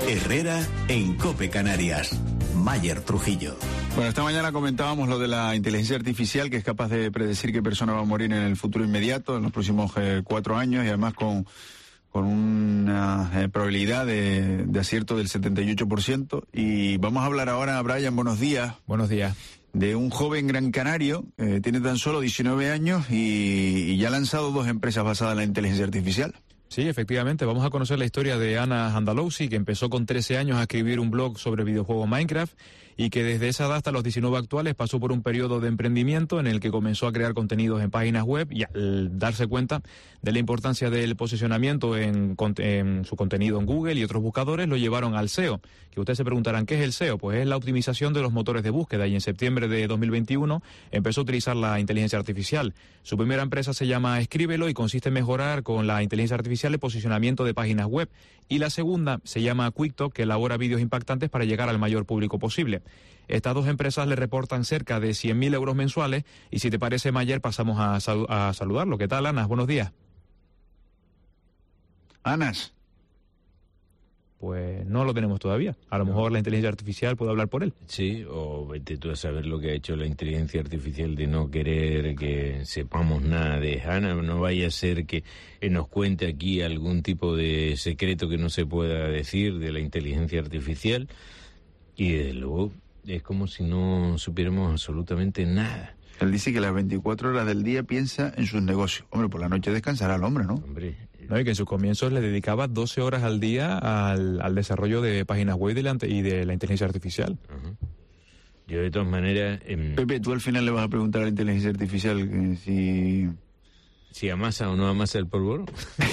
Herrera en COPE Canarias. Mayer Trujillo. Bueno, esta mañana comentábamos lo de la inteligencia artificial, que es capaz de predecir qué persona va a morir en el futuro inmediato, en los próximos 4 años, y además con una probabilidad de acierto del 78%. Y vamos a hablar ahora, Brian, buenos días. Buenos días. De un joven gran canario, tiene tan solo 19 años y ya ha lanzado 2 empresas basadas en la inteligencia artificial. Sí, efectivamente. Vamos a conocer la historia de Anas Andalousi, que empezó con 13 años a escribir un blog sobre videojuegos Minecraft y que desde esa edad hasta los 19 actuales pasó por un periodo de emprendimiento en el que comenzó a crear contenidos en páginas web y al darse cuenta de la importancia del posicionamiento en su contenido en Google y otros buscadores, lo llevaron al SEO. Que ustedes se preguntarán, ¿qué es el SEO? Pues es la optimización de los motores de búsqueda y en septiembre de 2021 empezó a utilizar la inteligencia artificial. Su primera empresa se llama Escríbelo y consiste en mejorar con la inteligencia artificial el posicionamiento de páginas web. Y la segunda se llama QuickTalk, que elabora vídeos impactantes para llegar al mayor público posible. Estas 2 empresas le reportan cerca de 100.000 euros mensuales y si te parece, Mayer, pasamos a saludarlo. ¿Qué tal, Anas? Buenos días. Anas. Pues no lo tenemos todavía. A lo mejor la inteligencia artificial puede hablar por él. Sí, o vete tú a saber lo que ha hecho la inteligencia artificial de no querer que sepamos nada de Ana. No vaya a ser que nos cuente aquí algún tipo de secreto que no se pueda decir de la inteligencia artificial. Y desde luego es como si no supiéramos absolutamente nada. Él dice que las 24 horas del día piensa en sus negocios. Hombre, por la noche descansará el hombre, ¿no? Hombre... No, y que en sus comienzos le dedicaba 12 horas al día al desarrollo de páginas web y de la inteligencia artificial. Uh-huh. Yo de todas maneras... Pepe, tú al final le vas a preguntar a la inteligencia artificial si amasa o no amasa el polvorón.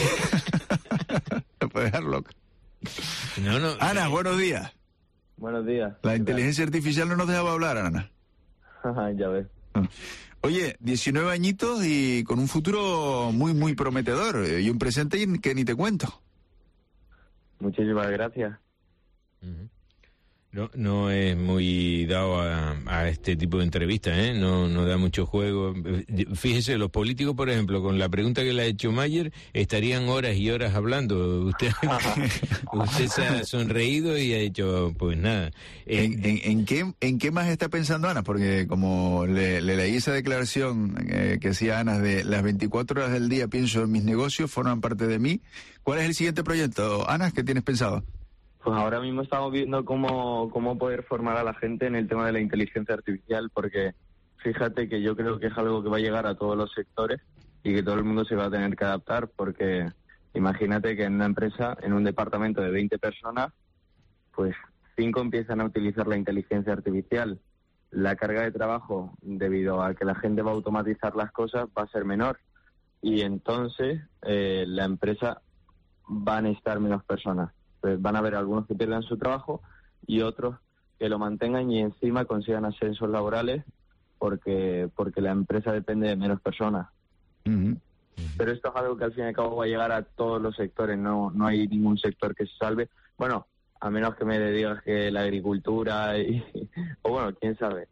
Te puede dejar loca. No. Ana, buenos días. Buenos días. La inteligencia artificial no nos dejaba hablar, Ana. Ya ves. Oye, 19 añitos y con un futuro muy, muy prometedor y un presente que ni te cuento. Muchísimas gracias. Uh-huh. No es muy dado a este tipo de entrevistas, ¿eh? No da mucho juego. Fíjese, los políticos, por ejemplo, con la pregunta que le ha hecho Mayer, estarían horas y horas hablando. Usted se ha sonreído y ha dicho, pues nada. ¿En qué más está pensando Ana? Porque como le leí esa declaración que hacía Ana de las 24 horas del día pienso en mis negocios, forman parte de mí. ¿Cuál es el siguiente proyecto, Ana, que tienes pensado? Pues ahora mismo estamos viendo cómo poder formar a la gente en el tema de la inteligencia artificial, porque fíjate que yo creo que es algo que va a llegar a todos los sectores y que todo el mundo se va a tener que adaptar, porque imagínate que en una empresa, en un departamento de 20 personas, pues 5 empiezan a utilizar la inteligencia artificial. La carga de trabajo, debido a que la gente va a automatizar las cosas, va a ser menor. Y entonces la empresa va a necesitar menos personas. Pues van a haber algunos que pierdan su trabajo y otros que lo mantengan y encima consigan ascensos laborales porque la empresa depende de menos personas. Uh-huh. Pero esto es algo que al fin y al cabo va a llegar a todos los sectores, no hay ningún sector que se salve. Bueno, a menos que me digas que la agricultura o bueno, quién sabe.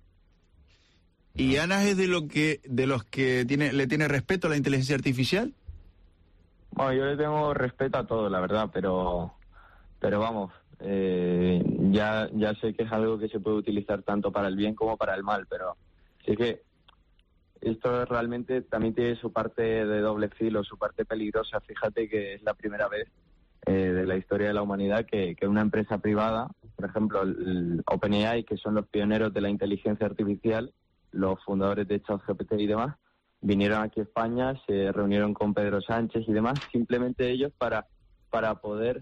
¿Y Ana es de los que le tiene respeto a la inteligencia artificial? Bueno, yo le tengo respeto a todo, la verdad, pero vamos, ya sé que es algo que se puede utilizar tanto para el bien como para el mal, pero sí que esto realmente también tiene su parte de doble filo, su parte peligrosa. Fíjate que es la primera vez de la historia de la humanidad que una empresa privada, por ejemplo, el OpenAI, que son los pioneros de la inteligencia artificial, los fundadores de ChatGPT y demás, vinieron aquí a España, se reunieron con Pedro Sánchez y demás, simplemente ellos para poder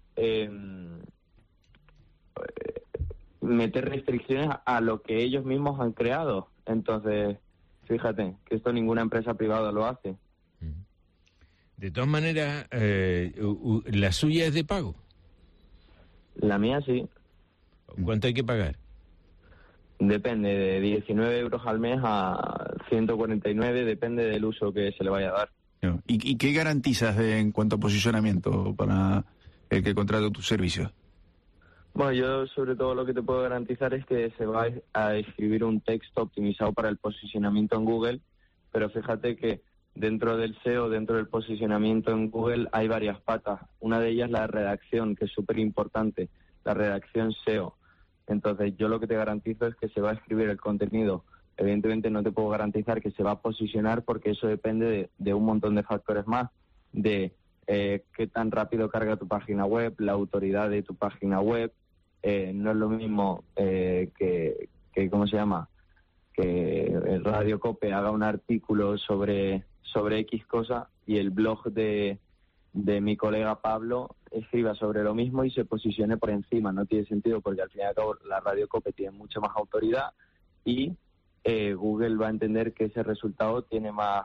meter restricciones a lo que ellos mismos han creado. Entonces, fíjate que esto ninguna empresa privada lo hace. De todas maneras, ¿la suya es de pago? La mía sí. ¿Cuánto hay que pagar? Depende, de 19 euros al mes a 149, depende del uso que se le vaya a dar. ¿Y qué garantizas en cuanto a posicionamiento para el que contrate tus servicios? Bueno, yo sobre todo lo que te puedo garantizar es que se va a escribir un texto optimizado para el posicionamiento en Google, pero fíjate que dentro del SEO, dentro del posicionamiento en Google, hay varias patas. Una de ellas la redacción, que es súper importante, la redacción SEO. Entonces, yo lo que te garantizo es que se va a escribir el contenido. Evidentemente no te puedo garantizar que se va a posicionar porque eso depende de un montón de factores más, de qué tan rápido carga tu página web, la autoridad de tu página web. No es lo mismo que ¿cómo se llama? Que el Radio Cope haga un artículo sobre X cosa y el blog de mi colega Pablo escriba sobre lo mismo y se posicione por encima. No tiene sentido porque al fin y al cabo la Radio Cope tiene mucha más autoridad y Google va a entender que ese resultado tiene más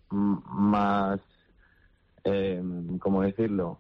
¿cómo decirlo?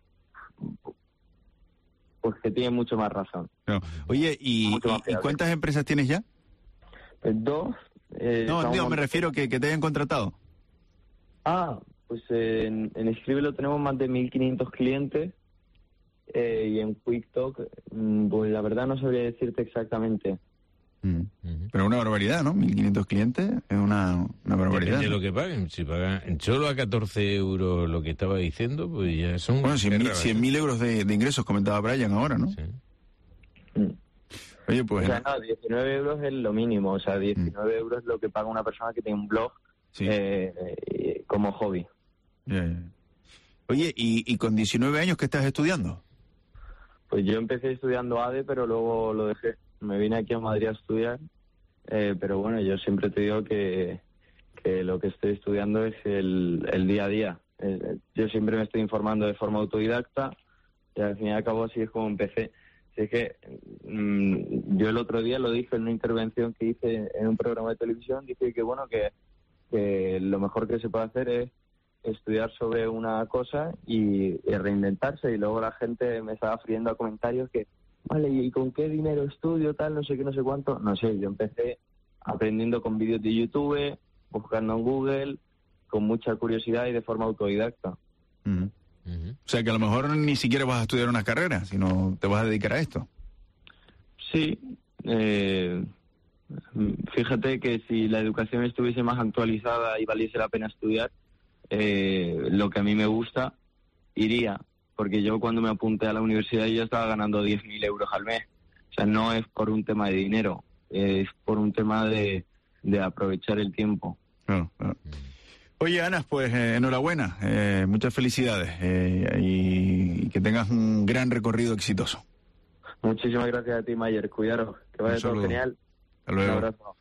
Pues que tiene mucho más razón. No. Oye, ¿y cuántas empresas tienes ya? Dos. No, me refiero que te hayan contratado. Pues en Escríbelo tenemos más de 1.500 clientes y en QuickTalk, pues la verdad no sabría decirte exactamente. Pero una barbaridad, ¿no? 1.500 clientes es una barbaridad. Depende de lo que paguen. Si pagan solo a 14 euros lo que estaba diciendo, pues ya son... Bueno, 100.000 euros de ingresos, comentaba Brian ahora, ¿no? Sí. Oye, pues... O sea, no, 19 euros es lo mínimo. O sea, 19 euros es lo que paga una persona que tiene un blog como hobby. Ya. Oye, ¿y con 19 años qué estás estudiando? Pues yo empecé estudiando ADE, pero luego lo dejé. Me vine aquí a Madrid a estudiar, pero bueno, yo siempre te digo que lo que estoy estudiando es el día a día. Yo siempre me estoy informando de forma autodidacta y al fin y al cabo así es como empecé. Así es que yo el otro día lo dije en una intervención que hice en un programa de televisión, dije que bueno, que lo mejor que se puede hacer es estudiar sobre una cosa y reinventarse, y luego la gente me estaba friendo a comentarios que vale, ¿y con qué dinero estudio, tal, no sé qué, no sé cuánto? No sé, yo empecé aprendiendo con vídeos de YouTube, buscando en Google, con mucha curiosidad y de forma autodidacta. O sea, que a lo mejor ni siquiera vas a estudiar una carrera, sino te vas a dedicar a esto. Sí, fíjate que si la educación estuviese más actualizada y valiese la pena estudiar, lo que a mí me gusta, iría. Porque yo cuando me apunté a la universidad yo estaba ganando 10.000 euros al mes. O sea, no es por un tema de dinero, es por un tema de aprovechar el tiempo. Claro. Oye, Ana, pues enhorabuena, muchas felicidades y que tengas un gran recorrido exitoso. Muchísimas gracias a ti, Mayer. Cuidaros, que vaya todo genial. Hasta luego. Un abrazo.